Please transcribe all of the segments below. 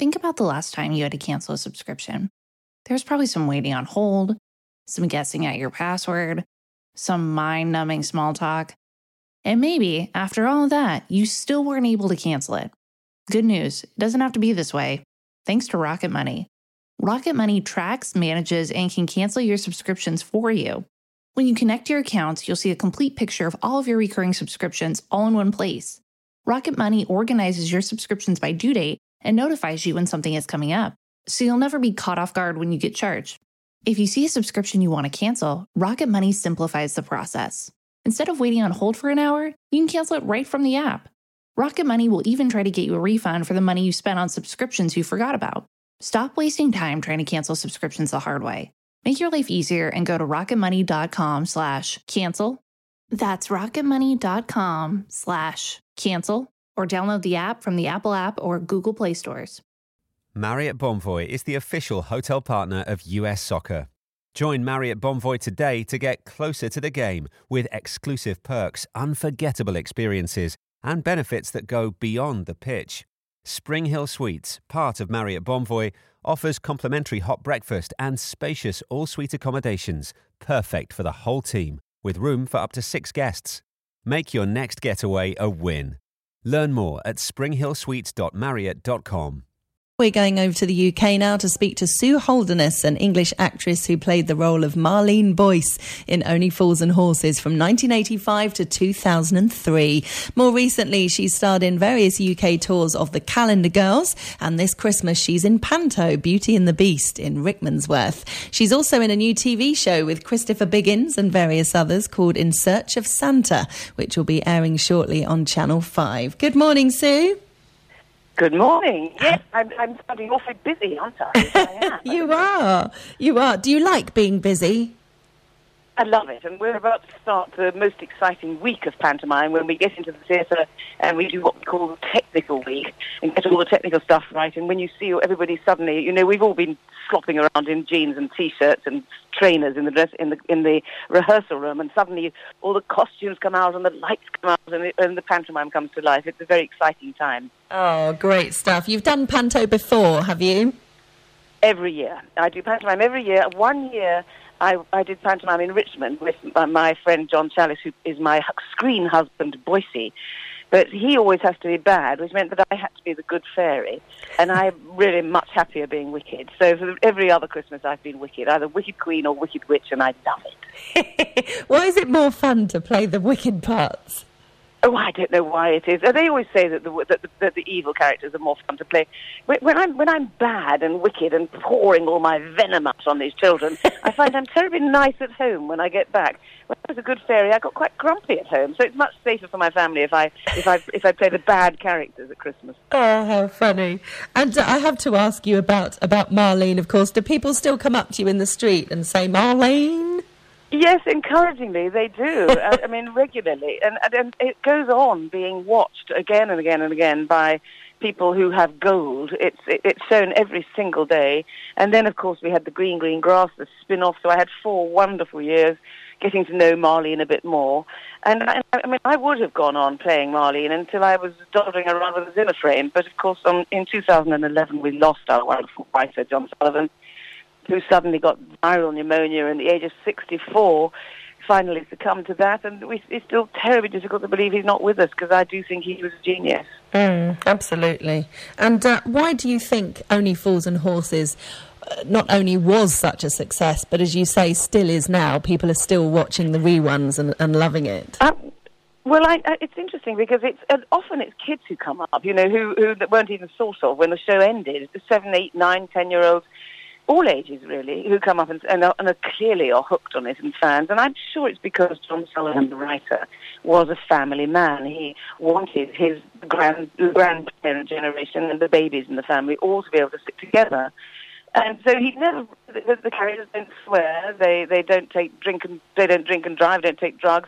think about the last time you had to cancel a subscription. There's probably some waiting on hold, some guessing at your password, some mind-numbing small talk. And maybe, after all of that, you still weren't able to cancel it. Good news, it doesn't have to be this way. Thanks to Rocket Money. Rocket Money tracks, manages, and can cancel your subscriptions for you. When you connect your accounts, you'll see a complete picture of all of your recurring subscriptions all in one place. Rocket Money organizes your subscriptions by due date and notifies you when something is coming up, so you'll never be caught off guard when you get charged. If you see a subscription you want to cancel, Rocket Money simplifies the process. Instead of waiting on hold for an hour, you can cancel it right from the app. Rocket Money will even try to get you a refund for the money you spent on subscriptions you forgot about. Stop wasting time trying to cancel subscriptions the hard way. Make your life easier and go to rocketmoney.com/cancel. That's rocketmoney.com/cancel or download the app from the Apple App or Google Play stores. Marriott Bonvoy is the official hotel partner of US Soccer. Join Marriott Bonvoy today to get closer to the game with exclusive perks, unforgettable experiences, and benefits that go beyond the pitch. Spring Hill Suites, part of Marriott Bonvoy, offers complimentary hot breakfast and spacious all-suite accommodations, perfect for the whole team, with room for up to 6 guests. Make your next getaway a win. Learn more at springhillsuites.marriott.com. We're going over to the UK now to speak to Sue Holderness, an English actress who played the role of Marlene Boyce in Only Fools and Horses from 1985 to 2003. More recently, she starred in various UK tours of The Calendar Girls, and this Christmas she's in Panto, Beauty and the Beast in Rickmansworth. She's also in a new TV show with Christopher Biggins and various others called In Search of Santa, which will be airing shortly on Channel 5. Good morning, Sue. Good morning. Yes, I'm sounding awfully busy, aren't I? Yes, I am. You are. You are. Do you like being busy? I love it, and we're about to start the most exciting week of pantomime when we get into the theatre and we do what we call the technical week and get all the technical stuff right. And when you see everybody suddenly, you know, we've all been slopping around in jeans and t-shirts and trainers in the rehearsal room, and suddenly all the costumes come out and the lights come out and the pantomime comes to life. It's a very exciting time. Oh, great stuff. You've done panto before, have you? Every year. I do pantomime every year. 1 year I did pantomime in Richmond with my friend John Challis, who is my screen husband, Boise. But he always has to be bad, which meant that I had to be the good fairy. And I'm really much happier being wicked. So for every other Christmas I've been wicked, either wicked queen or wicked witch, and I love it. Why is it more fun to play the wicked parts? Oh, I don't know why it is. They always say that the evil characters are more fun to play. When I'm bad and wicked and pouring all my venom out on these children, I find I'm terribly nice at home when I get back. When I was a good fairy, I got quite grumpy at home, so it's much safer for my family if I play the bad characters at Christmas. Oh, how funny! And I have to ask you about Marlene. Of course, do people still come up to you in the street and say Marlene? Yes, encouragingly, they do. I mean, regularly. And it goes on being watched again and again and again by people who have gold. It's shown every single day. And then, of course, we had the Green Green Grass, the spin-off. So I had 4 wonderful years getting to know Marlene a bit more. And I mean, I would have gone on playing Marlene until I was dodging around with a Zimmer frame. But, of course, in 2011, we lost our wonderful writer, John Sullivan, who suddenly got viral pneumonia at the age of 64, finally succumbed to that. And it's still terribly difficult to believe he's not with us, because I do think he was a genius. Absolutely. And why do you think Only Fools and Horses not only was such a success, but as you say, still is now? People are still watching the reruns and loving it. Well, it's interesting because often it's kids who come up, you know, who weren't even thought of when the show ended. 7, 8, 9, 10-year-olds. All ages, really, who come up and are clearly hooked on it and fans. And I'm sure it's because John Sullivan, the writer, was a family man. He wanted his grandparent generation and the babies in the family all to be able to stick together. And so the characters don't swear, they don't drink and drive, don't take drugs.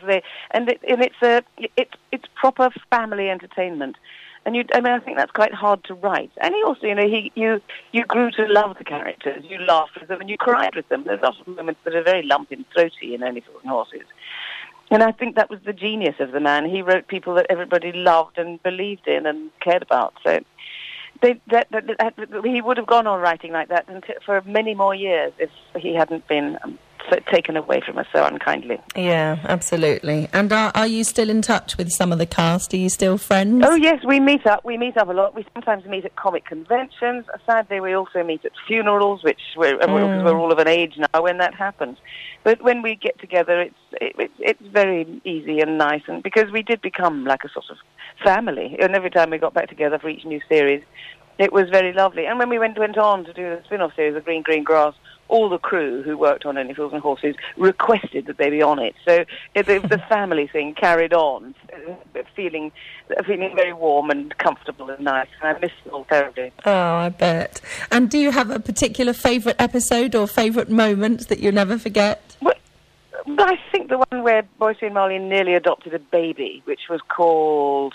It's proper family entertainment. And I think that's quite hard to write. And he also, you know, you grew to love the characters. You laughed with them and you cried with them. There's often moments that are very lumpy and throaty in Only Fools and Horses. And I think that was the genius of the man. He wrote people that everybody loved and believed in and cared about. So, He would have gone on writing like that for many more years if he hadn't been taken away from us so unkindly. Yeah, absolutely. And are you still in touch with some of the cast? Are you still friends? Oh yes, we meet up. We meet up a lot. We sometimes meet at comic conventions. Sadly, we also meet at funerals, because we're all of an age now when that happens. But when we get together, it's very easy and nice, and because we did become like a sort of family. And every time we got back together for each new series, it was very lovely. And when we went on to do the spin-off series of Green Green Grass, all the crew who worked on Only Fools and Horses requested that they be on it. So the family thing carried on, feeling very warm and comfortable and nice. And I miss it all terribly. Oh, I bet. And do you have a particular favourite episode or favourite moment that you'll never forget? Well, I think the one where Boycie and Marlene nearly adopted a baby, which was called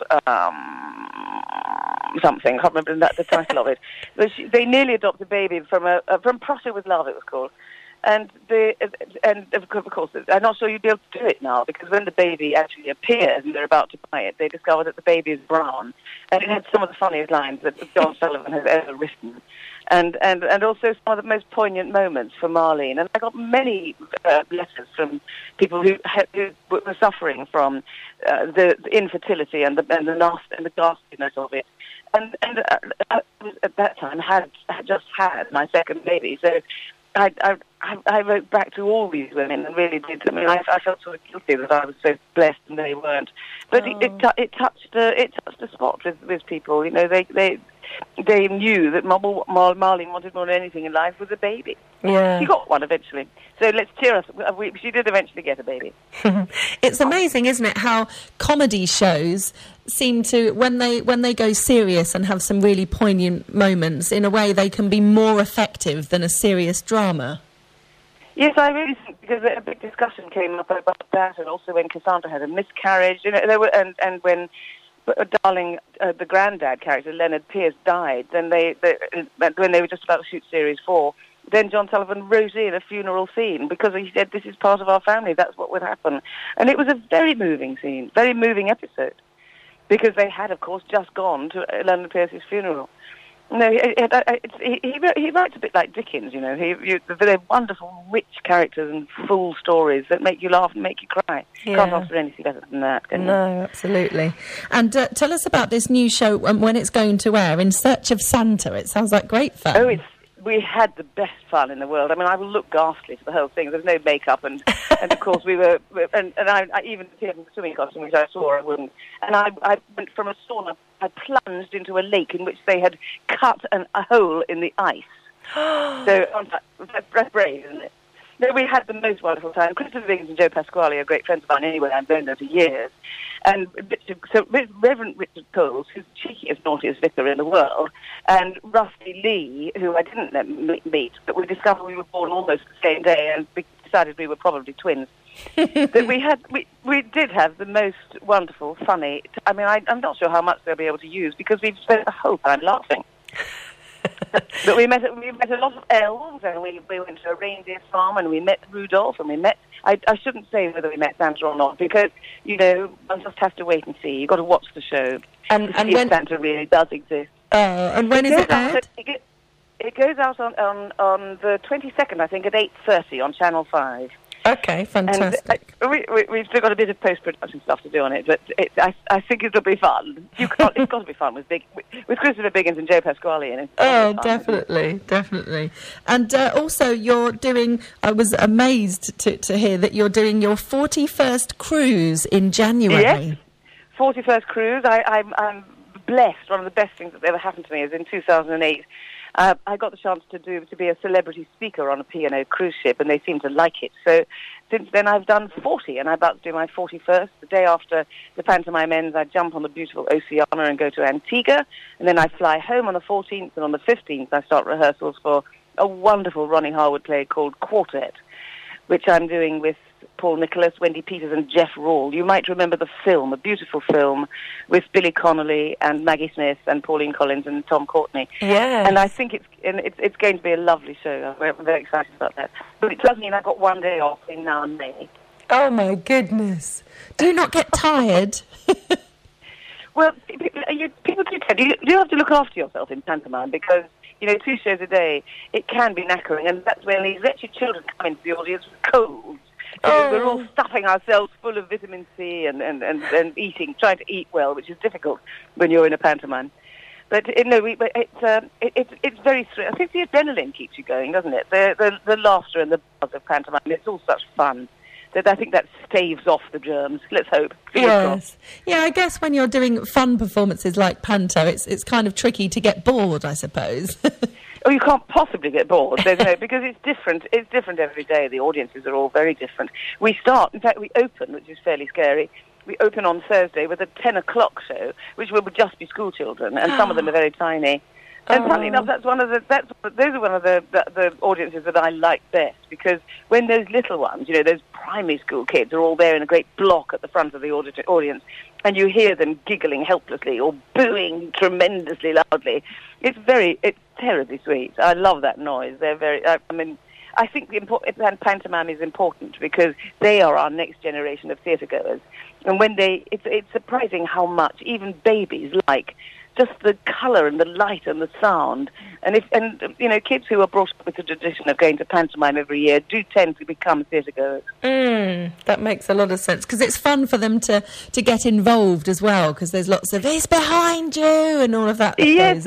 something. I can't remember the title of it. But they nearly adopted a baby from Prussia with Love, it was called. And of course, I'm not sure you'd be able to do it now, because when the baby actually appears and they're about to buy it, they discover that the baby is brown. And it had some of the funniest lines that John Sullivan has ever written. And also some of the most poignant moments for Marlene. And I got many letters from people who were suffering from the infertility and the ghastliness of it. And I was, at that time, had just had my second baby. So I wrote back to all these women and really did. I mean, I felt sort of guilty that I was so blessed and they weren't. But it touched a spot with people. You know, they knew that Marlene wanted more than anything in life was a baby. Yeah. She got one eventually. So let's cheer us. She did eventually get a baby. It's amazing, isn't it, how comedy shows seem to, when they go serious and have some really poignant moments, in a way they can be more effective than a serious drama. Yes, I really think, because a big discussion came up about that, and also when Cassandra had a miscarriage, you know, and when darling, the granddad character, Leonard Pierce, died, then when they were just about to shoot Series 4, then John Sullivan wrote in a funeral scene, because he said, this is part of our family, that's what would happen. And it was a very moving scene, very moving episode, because they had, of course, just gone to Leonard Pierce's funeral. No, he writes a bit like Dickens, you know. They're wonderful, rich characters and full stories that make you laugh and make you cry. Yeah. Can't ask for anything better than that, can you? No, absolutely. And tell us about this new show, when it's going to air, In Search of Santa. It sounds like great fun. Oh, we had the best fun in the world. I mean, I will look ghastly for the whole thing. There's no makeup, and of course we were, and I even appeared in the swimming costume, which I swore I wouldn't. And I went from a sauna, I plunged into a lake in which they had cut a hole in the ice. So that's brave, isn't it? No, we had the most wonderful time. Christopher Biggins and Joe Pasquale are great friends of mine anyway. I've known them for years. And so Reverend Richard Coles, who's the cheekiest, naughtiest vicar in the world, and Rusty Lee, who I didn't meet, but we discovered we were born almost the same day and decided we were probably twins. That we did have the most wonderful, funny. I mean, I'm not sure how much they'll be able to use, because we've spent the whole time laughing. But we met a lot of elves, and we went to a reindeer farm, and we met Rudolph, and we met. I shouldn't say whether we met Santa or not, because, you know, one just has to wait and see. You've got to watch the show and to see if Santa really does exist. And when is it aired? It goes out on the 22nd, I think, at 8:30 on Channel 5. Okay, fantastic. And we've still got a bit of post-production stuff to do on it, but I think it'll be fun. It's got to be fun with Christopher Biggins and Joe Pasquale in it. Oh, definitely. And also, you're doing. I was amazed to hear that you're doing your 41st cruise in January. Yes, 41st cruise. I'm blessed. One of the best things that's ever happened to me is in 2008. I got the chance to be a celebrity speaker on a P&O cruise ship, and they seem to like it. So since then, I've done 40, and I'm about to do my 41st. The day after the pantomime ends, I jump on the beautiful Oceana and go to Antigua, and then I fly home on the 14th, and on the 15th, I start rehearsals for a wonderful Ronnie Harwood play called Quartet, which I'm doing with Paul Nicholas, Wendy Peters, and Jeff Rawle. You might remember the film, a beautiful film with Billy Connolly and Maggie Smith and Pauline Collins and Tom Courtenay. Yeah. And I think it's going to be a lovely show. I'm very excited about that. But it does mean I've got one day off in now and May. Oh, my goodness. Do you not get tired? Well, people do tend. You have to look after yourself in pantomime because, 2 shows a day, it can be knackering, and that's when these wretched children come into the audience with colds. We're all stuffing ourselves full of vitamin C and eating, trying to eat well, which is difficult when you're in a pantomime. But it's very thrilling. I think the adrenaline keeps you going, doesn't it? The laughter and the buzz of pantomime. It's all such fun. That I think that staves off the germs. Let's hope. Yes. Yeah, I guess when you're doing fun performances like panto, it's kind of tricky to get bored, I suppose. Oh, you can't possibly get bored, because it's different. It's different every day. The audiences are all very different. We open, which is fairly scary. We open on Thursday with a 10 o'clock show, which will just be school children, and some of them are very tiny. And funnily enough, those are one of the audiences that I like best, because when those little ones, those primary school kids are all there in a great block at the front of the audience, and you hear them giggling helplessly or booing tremendously loudly, it's terribly sweet. I love that noise. They're I think pantomime is important because they are our next generation of theatre goers, and it's surprising how much even babies like just the colour and the light and the sound. And kids who are brought up with the tradition of going to pantomime every year do tend to become theatre goers. That makes a lot of sense, because it's fun for them to get involved as well, because there's lots of "it's behind you" and all of that. Yes,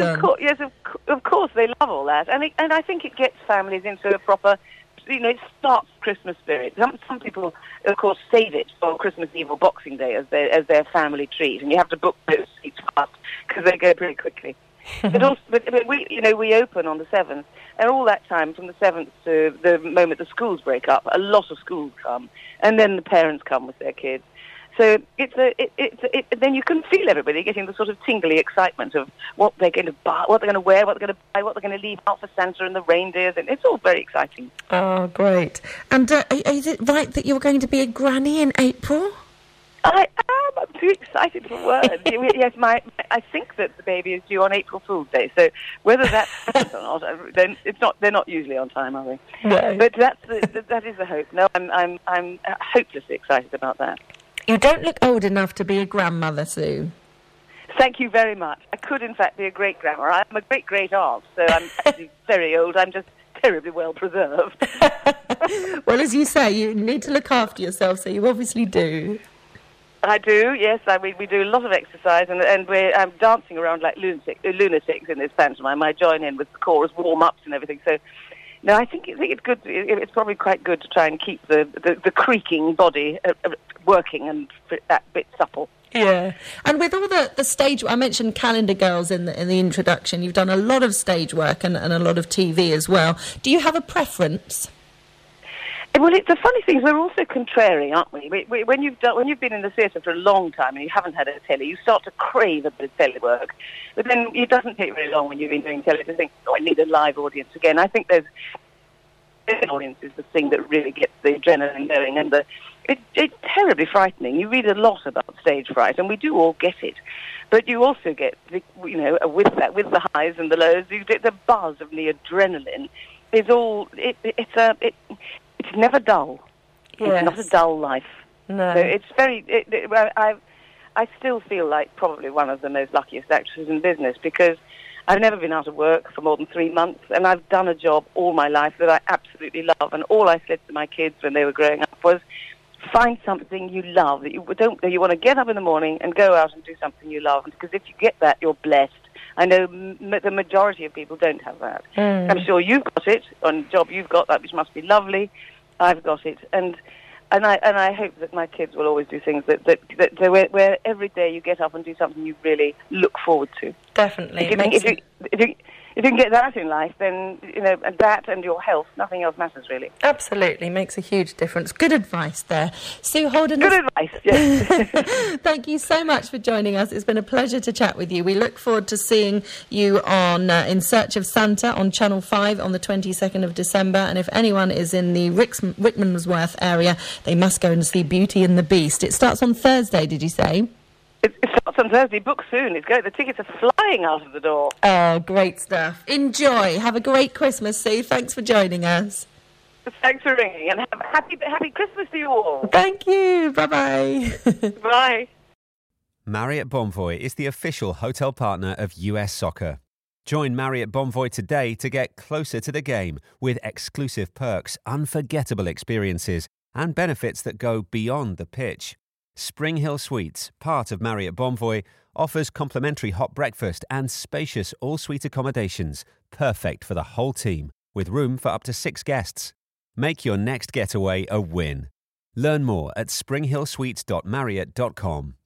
of course, they love all that, and I think it gets families into a proper. It starts Christmas spirit. Some people, of course, save it for Christmas Eve or Boxing Day as their family treat, and you have to book those seats fast because they go pretty quickly. but we open on the 7th, and all that time from the 7th to the moment the schools break up, a lot of schools come, and then the parents come with their kids. So then you can feel everybody getting the sort of tingly excitement of what they're going to buy, what they're going to wear, what they're going to buy, what they're going to leave out for Santa and the reindeers, and it's all very exciting. Oh, great. And is it right that you're going to be a granny in April? I am. I'm too excited for words. Yes, I think that the baby is due on April Fool's Day, so whether that happens or not, then they're not usually on time, are they? No. But that is the hope. No, I'm hopelessly excited about that. You don't look old enough to be a grandmother, Sue. Thank you very much. I could, in fact, be a great-grandma. I'm a great-great-aunt, so I'm actually very old. I'm just terribly well-preserved. Well, as you say, you need to look after yourself, so you obviously do. I do, yes. We do a lot of exercise, and I'm dancing around like lunatics in this pantomime. I join in with the chorus warm-ups and everything, so... No, I think it's good. It's probably quite good to try and keep the creaking body working and that bit supple. Yeah, and with all the stage, I mentioned Calendar Girls in the introduction. You've done a lot of stage work and a lot of TV as well. Do you have a preference? Well, the funny thing is we're also contrary, aren't we? When you've been in the theatre for a long time and you haven't had a telly, you start to crave a bit of telly work. But then it doesn't take very long when you've been doing telly to think, I need a live audience again. I think there's an audience is the thing that really gets the adrenaline going, and it's terribly frightening. You read a lot about stage fright, and we do all get it. But you also get, with the highs and the lows, you get the buzz of the adrenaline. It's never dull. Yes. It's not a dull life. No. So it's I still feel like probably one of the most luckiest actresses in business, because I've never been out of work for more than 3 months, and I've done a job all my life that I absolutely love. And all I said to my kids when they were growing up was, find something you love, that you want to get up in the morning and go out and do something you love. Because if you get that, you're blessed. I know the majority of people don't have that. I'm sure you've got it on the job you've got, that which must be lovely. I've got it, and I hope that my kids will always do things that where every day you get up and do something you really look forward to. Definitely. If you can get that in life, then, that and your health, nothing else matters, really. Absolutely. Makes a huge difference. Good advice there. Sue Holderness. Good advice, yes. Thank you so much for joining us. It's been a pleasure to chat with you. We look forward to seeing you on In Search of Santa on Channel 5 on the 22nd of December. And if anyone is in the Rickmansworth area, they must go and see Beauty and the Beast. It starts on Thursday, did you say? It starts on Thursday. Book soon. It's great. The tickets are flying out of the door. Oh, great stuff. Enjoy. Have a great Christmas, Sue. Thanks for joining us. Thanks for ringing, and happy Christmas to you all. Thank you. Bye-bye. Bye. Marriott Bonvoy is the official hotel partner of US Soccer. Join Marriott Bonvoy today to get closer to the game with exclusive perks, unforgettable experiences, and benefits that go beyond the pitch. Spring Hill Suites, part of Marriott Bonvoy, offers complimentary hot breakfast and spacious all-suite accommodations, perfect for the whole team, with room for up to 6 guests. Make your next getaway a win. Learn more at springhillsuites.marriott.com.